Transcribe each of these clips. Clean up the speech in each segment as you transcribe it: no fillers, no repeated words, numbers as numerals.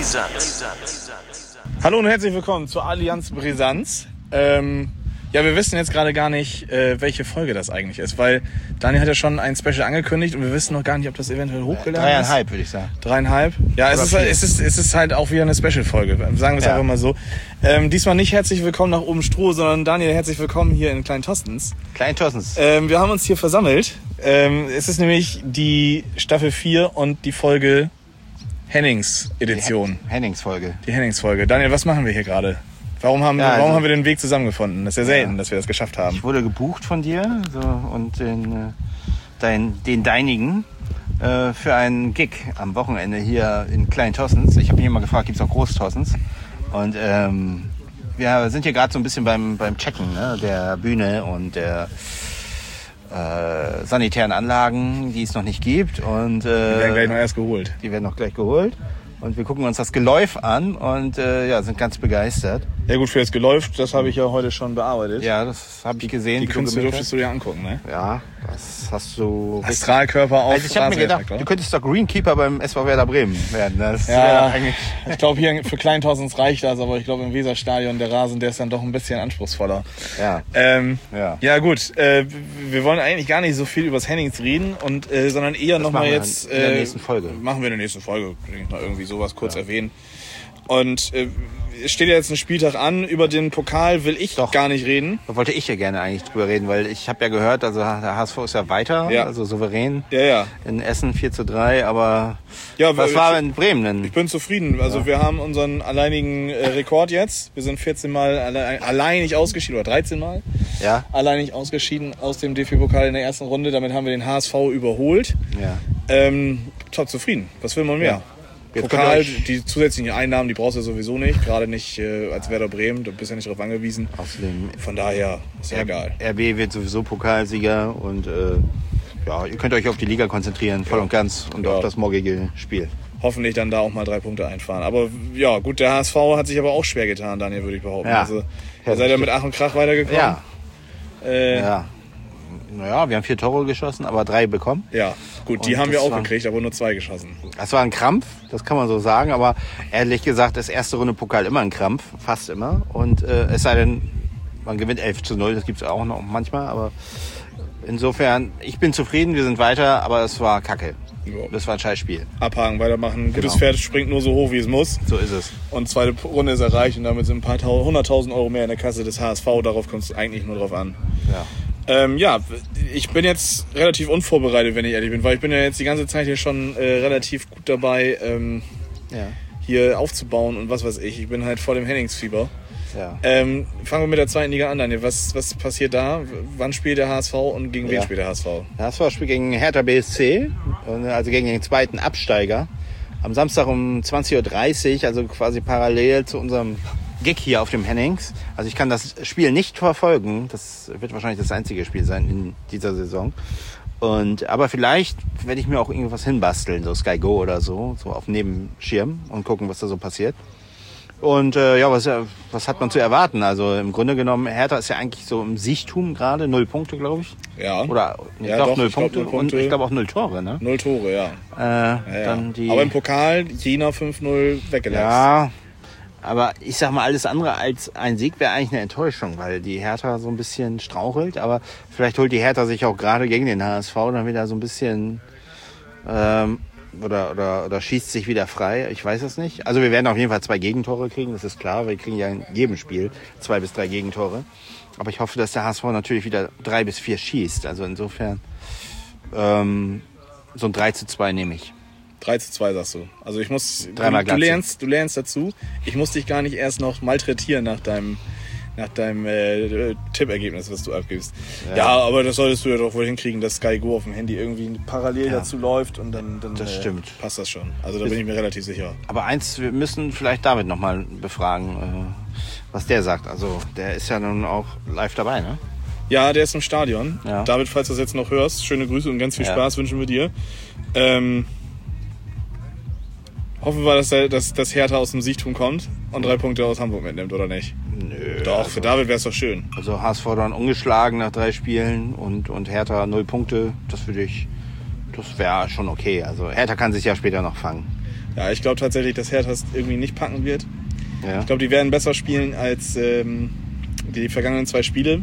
Hallo und herzlich willkommen zur Allianz Brisanz. Ja, wir wissen jetzt gerade gar nicht, welche Folge das eigentlich ist, weil Daniel hat ja schon ein Special angekündigt und wir wissen noch gar nicht, ob das eventuell hochgeladen ist. 3,5 würde ich sagen. 3,5? Ja, es ist halt auch wieder eine Special-Folge, sagen wir es einfach mal so. Diesmal nicht herzlich willkommen nach oben Stroh, sondern Daniel, herzlich willkommen hier in Klein-Tostens. Klein-Tostens. Wir haben uns hier versammelt. Es ist nämlich die Staffel 4 und die Folge Hennings-Edition. Hennings-Folge. Die Hennings-Folge. Daniel, was machen wir hier gerade? Warum haben wir den Weg zusammengefunden? Das ist ja selten, dass wir das geschafft haben. Ich wurde gebucht von dir und den deinigen für einen Gig am Wochenende hier in Klein-Tostens. Ich habe mich immer gefragt, gibt es auch Groß-Tostens? Und wir sind hier gerade so ein bisschen beim Checken, ne, der Bühne und der sanitären Anlagen, die es noch nicht gibt. Und, die werden gleich noch erst geholt. Die werden noch gleich geholt. Und wir gucken uns das Geläuf an und sind ganz begeistert. Ja gut, für das Geläuf, das habe ich ja heute schon bearbeitet. Ja, das habe ich gesehen. Die Künste durftest du dir angucken, ne? Ja, das hast du... Astralkörper auf. Also ich habe mir gedacht, du könntest doch Greenkeeper beim SV Werder Bremen werden. Das eigentlich. Ich glaube, hier für Klein-Tostens reicht das, aber ich glaube im Weserstadion, der Rasen, der ist dann doch ein bisschen anspruchsvoller. Ja. Ja gut, wir wollen eigentlich gar nicht so viel über das Hennings reden, sondern eher nochmal jetzt... in der nächsten Folge. Machen wir in der nächsten Folge, noch irgendwie sowas kurz erwähnen. Und es steht ja jetzt ein Spieltag an, über den Pokal will ich gar nicht reden. Da wollte ich ja gerne eigentlich drüber reden, weil ich habe ja gehört, also der HSV ist ja weiter, also souverän. Ja. In Essen 4:3, aber was war in Bremen denn? Ich bin zufrieden. Also wir haben unseren alleinigen Rekord jetzt. Wir sind 14 Mal alleinig ausgeschieden, oder 13 Mal alleinig ausgeschieden aus dem DFB-Pokal in der ersten Runde. Damit haben wir den HSV überholt. Ja. Top zufrieden. Was will man mehr? Ja. Pokal, die zusätzlichen Einnahmen, die brauchst du sowieso nicht. Gerade nicht als Werder Bremen, du bist ja nicht darauf angewiesen. Außerdem, von daher ist ja egal. RB wird sowieso Pokalsieger und ihr könnt euch auf die Liga konzentrieren, voll und ganz, und auf das morgige Spiel. Hoffentlich dann da auch mal 3 Punkte einfahren. Aber ja, gut, der HSV hat sich aber auch schwer getan, Daniel, würde ich behaupten. Ja. Also, ihr seid ja mit Ach und Krach weitergekommen. Ja. Naja, wir haben 4 Tore geschossen, aber 3 bekommen. Ja, gut, die haben wir auch gekriegt, aber nur 2 geschossen. Das war ein Krampf, das kann man so sagen, aber ehrlich gesagt ist erste Runde Pokal immer ein Krampf, fast immer. Und es sei denn, man gewinnt 11:0, das gibt es auch noch manchmal, aber insofern, ich bin zufrieden, wir sind weiter, aber es war kacke. Ja. Das war ein Scheißspiel. Abhaken, weitermachen. Gutes Pferd springt nur so hoch, wie es muss. So ist es. Und zweite Runde ist erreicht und damit sind ein paar 100.000 Euro mehr in der Kasse des HSV. Darauf kommt es eigentlich nur drauf an. Ja. Ich bin jetzt relativ unvorbereitet, wenn ich ehrlich bin, weil ich bin ja jetzt die ganze Zeit hier schon relativ gut dabei, hier aufzubauen und was weiß ich. Ich bin halt voll im Henningsfieber. Ja. Fangen wir mit der zweiten Liga an, Daniel. Was passiert da? Wann spielt der HSV und gegen wen spielt der HSV? Der HSV spielt gegen Hertha BSC, also gegen den zweiten Absteiger. Am Samstag um 20:30 Uhr, also quasi parallel zu unserem Gig hier auf dem Hennings. Also ich kann das Spiel nicht verfolgen. Das wird wahrscheinlich das einzige Spiel sein in dieser Saison. Aber vielleicht werde ich mir auch irgendwas hinbasteln, so Sky Go oder so auf Nebenschirm und gucken, was da so passiert. Und was hat man zu erwarten? Also im Grunde genommen, Hertha ist ja eigentlich so im Siechtum gerade, 0 Punkte, glaube ich. Ja. Oder doch 0 Punkte. Und ich glaube auch 0 Tore, ne? 0 Tore, ja. Dann aber im Pokal Jena 5-0 weggelassen. Ja, aber ich sag mal, alles andere als ein Sieg wäre eigentlich eine Enttäuschung, weil die Hertha so ein bisschen strauchelt. Aber vielleicht holt die Hertha sich auch gerade gegen den HSV dann wieder so ein bisschen oder schießt sich wieder frei. Ich weiß es nicht. Also wir werden auf jeden Fall 2 Gegentore kriegen, das ist klar. Wir kriegen ja in jedem Spiel 2 bis 3 Gegentore. Aber ich hoffe, dass der HSV natürlich wieder 3 bis 4 schießt. Also insofern so ein 3:2 nehme ich. 3:2 sagst du. Also ich muss. Du lernst dazu. Ich muss dich gar nicht erst noch malträtieren nach deinem Tippergebnis, was du abgibst. Ja, aber das solltest du ja doch wohl hinkriegen, dass Sky Go auf dem Handy irgendwie parallel dazu läuft und dann das stimmt. Passt das schon. Also da bin ich mir relativ sicher. Aber wir müssen vielleicht David nochmal befragen, was der sagt. Also der ist ja nun auch live dabei, ne? Ja, der ist im Stadion. Ja. David, falls du das jetzt noch hörst, schöne Grüße und ganz viel Spaß wünschen wir dir. Hoffen wir, dass Hertha aus dem Siechtum kommt und 3 Punkte aus Hamburg mitnimmt, oder nicht? Nö. Doch, für David wäre es doch schön. Also HSV dann ungeschlagen nach 3 Spielen und Hertha 0 Punkte. Das wäre schon okay. Also Hertha kann sich ja später noch fangen. Ja, ich glaube tatsächlich, dass Hertha es irgendwie nicht packen wird. Ja. Ich glaube, die werden besser spielen als die vergangenen 2 Spiele.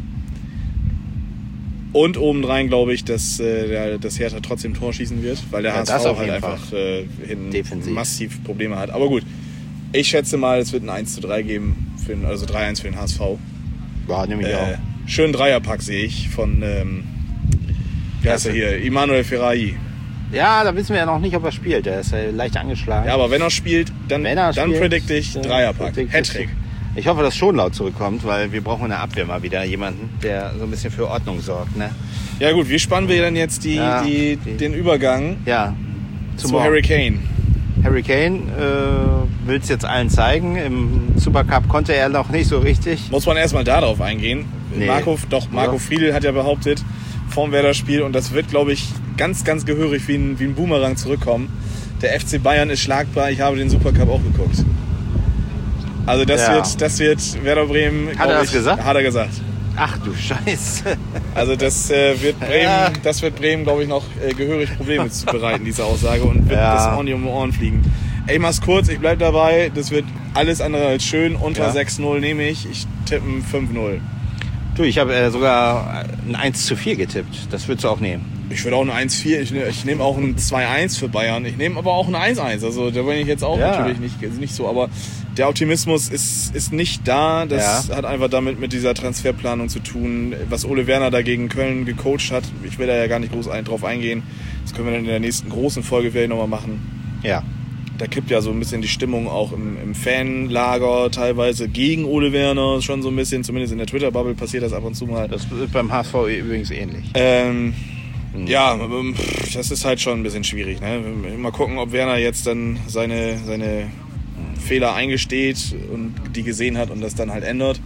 Und obendrein glaube ich, dass Hertha trotzdem Tor schießen wird, weil der HSV halt einfach hinten defensiv massiv Probleme hat. Aber gut, ich schätze mal, es wird ein 1:3 geben, also 3-1 für den HSV. Ja, nehme ich auch. Schönen Dreierpack sehe ich von, wie heißt er hier, Emmanuel Ferrari. Ja, da wissen wir ja noch nicht, ob er spielt. Der ist leicht angeschlagen. Ja, aber wenn er spielt, dann predict ich Dreierpack, Hattrick. Ich hoffe, dass Schonlaut zurückkommt, weil wir brauchen in der Abwehr mal wieder jemanden, der so ein bisschen für Ordnung sorgt. Ne? Ja gut, wie spannen wir denn jetzt den Übergang zu Harry Kane? Harry Kane will es jetzt allen zeigen. Im Supercup konnte er noch nicht so richtig. Muss man erstmal darauf eingehen. Nee. Marco Friedl hat ja behauptet, vorm Werder-Spiel, und das wird, glaube ich, ganz, ganz gehörig wie ein Boomerang zurückkommen. Der FC Bayern ist schlagbar, ich habe den Supercup auch geguckt. Also das wird Werder Bremen, hat er das gesagt? Hat er gesagt. Ach du Scheiße. Also das wird Bremen, glaube ich, noch gehörig Probleme zu bereiten, diese Aussage, und wird das ordentlich um die Ohren fliegen. Ey, mach's kurz, ich bleib dabei, das wird alles andere als schön, unter 6-0 nehme ich tippe 5-0. Du, ich habe sogar ein 1:4 getippt, das würdest du auch nehmen. Ich würde auch ein 1:4, ich nehme auch ein 2-1 für Bayern, ich nehme aber auch ein 1-1, also da bin ich jetzt auch natürlich nicht so, aber der Optimismus ist nicht da, das hat einfach damit mit dieser Transferplanung zu tun, was Ole Werner da gegen Köln gecoacht hat. Ich will da ja gar nicht groß drauf eingehen, das können wir dann in der nächsten großen Folge vielleicht nochmal machen. Ja. Da kippt ja so ein bisschen die Stimmung auch im Fanlager teilweise gegen Ole Werner, schon so ein bisschen, zumindest in der Twitter-Bubble passiert das ab und zu mal. Das ist beim HSV übrigens ähnlich. Ja, das ist halt schon ein bisschen schwierig. Ne? Mal gucken, ob Werner jetzt dann seine Fehler eingesteht und die gesehen hat und das dann halt ändert.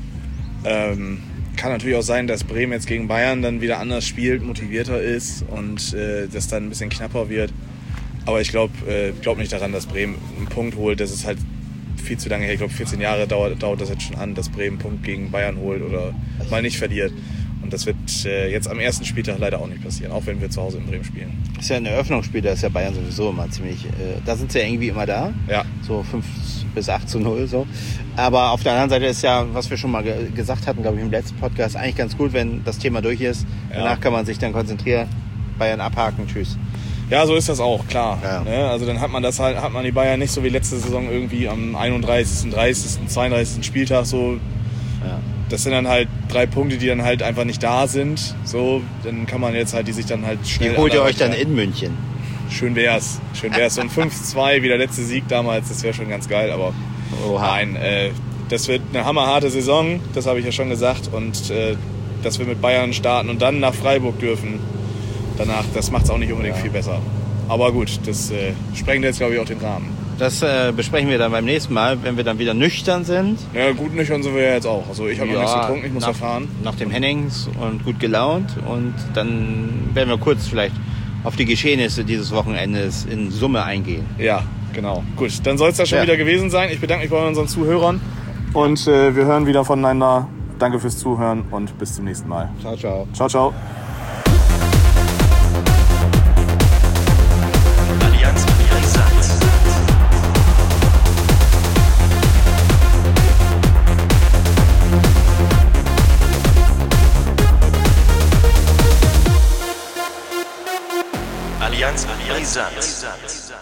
Kann natürlich auch sein, dass Bremen jetzt gegen Bayern dann wieder anders spielt, motivierter ist und das dann ein bisschen knapper wird. Aber ich glaube nicht daran, dass Bremen einen Punkt holt. Das ist halt viel zu lange her. Ich glaube, 14 Jahre dauert das jetzt schon an, dass Bremen einen Punkt gegen Bayern holt oder mal nicht verliert. Und das wird jetzt am ersten Spieltag leider auch nicht passieren, auch wenn wir zu Hause in Bremen spielen. Das ist ja ein Eröffnungsspiel, da ist ja Bayern sowieso immer ziemlich... da sind sie ja irgendwie immer da. Ja. So 5-8-0 so. Aber auf der anderen Seite ist ja, was wir schon mal gesagt hatten, glaube ich, im letzten Podcast, eigentlich ganz gut, wenn das Thema durch ist. Ja. Danach kann man sich dann konzentrieren, Bayern abhaken, tschüss. Ja, so ist das auch, klar. Ja. Ne? Also dann hat man die Bayern nicht so wie letzte Saison irgendwie am 31., 30., 32. Spieltag so. Ja. Das sind dann halt 3 Punkte, die dann halt einfach nicht da sind. So, dann kann man jetzt halt, die sich dann halt schnell... Die holt ihr euch dann in München. Schön wär's. So ein 5-2 wie der letzte Sieg damals, das wäre schon ganz geil, aber nein, das wird eine hammerharte Saison, das habe ich ja schon gesagt, und dass wir mit Bayern starten und dann nach Freiburg dürfen, danach, das macht es auch nicht unbedingt viel besser. Aber gut, das sprengt jetzt, glaube ich, auch den Rahmen. Das besprechen wir dann beim nächsten Mal, wenn wir dann wieder nüchtern sind. Ja, gut nüchtern sind wir ja jetzt auch. Also ich habe noch nichts getrunken, ich muss erfahren. Nach dem Hennings und gut gelaunt. Und dann werden wir kurz vielleicht auf die Geschehnisse dieses Wochenendes in Summe eingehen. Ja, genau. Gut, dann soll es das schon wieder gewesen sein. Ich bedanke mich bei unseren Zuhörern. Und wir hören wieder voneinander. Danke fürs Zuhören und bis zum nächsten Mal. Ciao, ciao. Ciao, ciao. Allianz Brisant.